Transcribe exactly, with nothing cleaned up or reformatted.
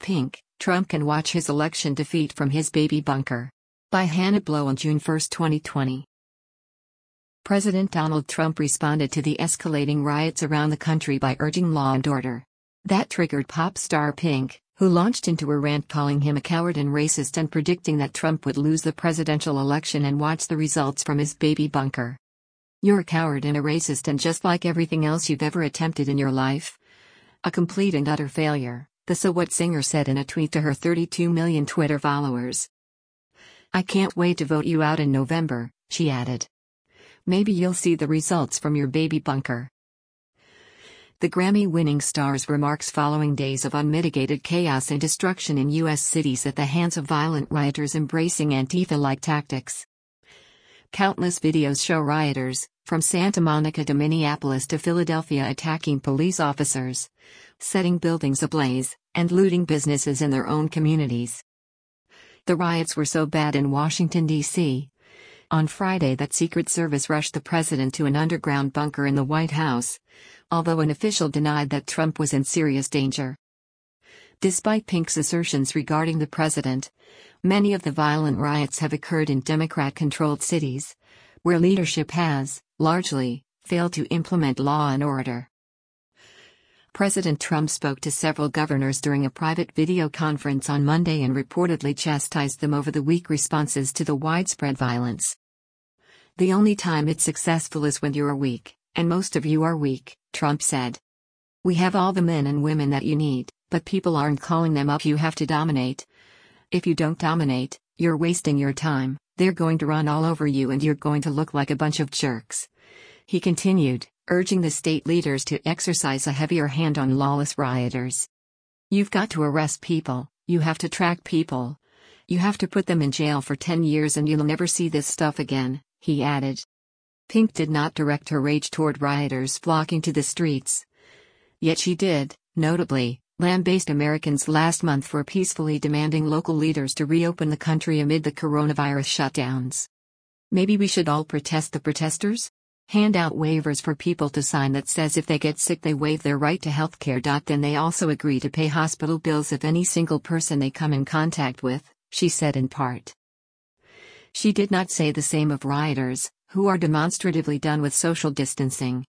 Pink, Trump can watch his election defeat from his baby bunker. By Hannah Blow on June first, twenty twenty. President Donald Trump responded to the escalating riots around the country by urging law and order. That triggered pop star Pink, who launched into a rant calling him a coward and racist and predicting that Trump would lose the presidential election and watch the results from his baby bunker. "You're a coward and a racist, and just like everything else you've ever attempted in your life, a complete and utter failure," the So What singer said in a tweet to her thirty-two million Twitter followers. "I can't wait to vote you out in November," she added. "Maybe you'll see the results from your baby bunker." The Grammy-winning star's remarks following days of unmitigated chaos and destruction in U S cities at the hands of violent rioters embracing Antifa-like tactics. Countless videos show rioters, from Santa Monica to Minneapolis to Philadelphia, attacking police officers, setting buildings ablaze, and looting businesses in their own communities. The riots were so bad in Washington, D C on Friday that Secret Service rushed the president to an underground bunker in the White House, although an official denied that Trump was in serious danger. Despite Pink's assertions regarding the president, many of the violent riots have occurred in Democrat-controlled cities, where leadership has, largely, failed to implement law and order. President Trump spoke to several governors during a private video conference on Monday and reportedly chastised them over the weak responses to the widespread violence. "The only time it's successful is when you're weak, and most of you are weak," Trump said. "We have all the men and women that you need, but people aren't calling them up. You have to dominate. If you don't dominate, you're wasting your time. They're going to run all over you and you're going to look like a bunch of jerks." He continued, urging the state leaders to exercise a heavier hand on lawless rioters. "You've got to arrest people, you have to track people. You have to put them in jail for ten years and you'll never see this stuff again," he added. Pink did not direct her rage toward rioters flocking to the streets. Yet she did, notably, lambaste Americans last month for peacefully demanding local leaders to reopen the country amid the coronavirus shutdowns. "Maybe we should all protest the protesters? Hand out waivers for people to sign that says if they get sick they waive their right to health care. Then they also agree to pay hospital bills of any single person they come in contact with," she said in part. She did not say the same of rioters, who are demonstratively done with social distancing.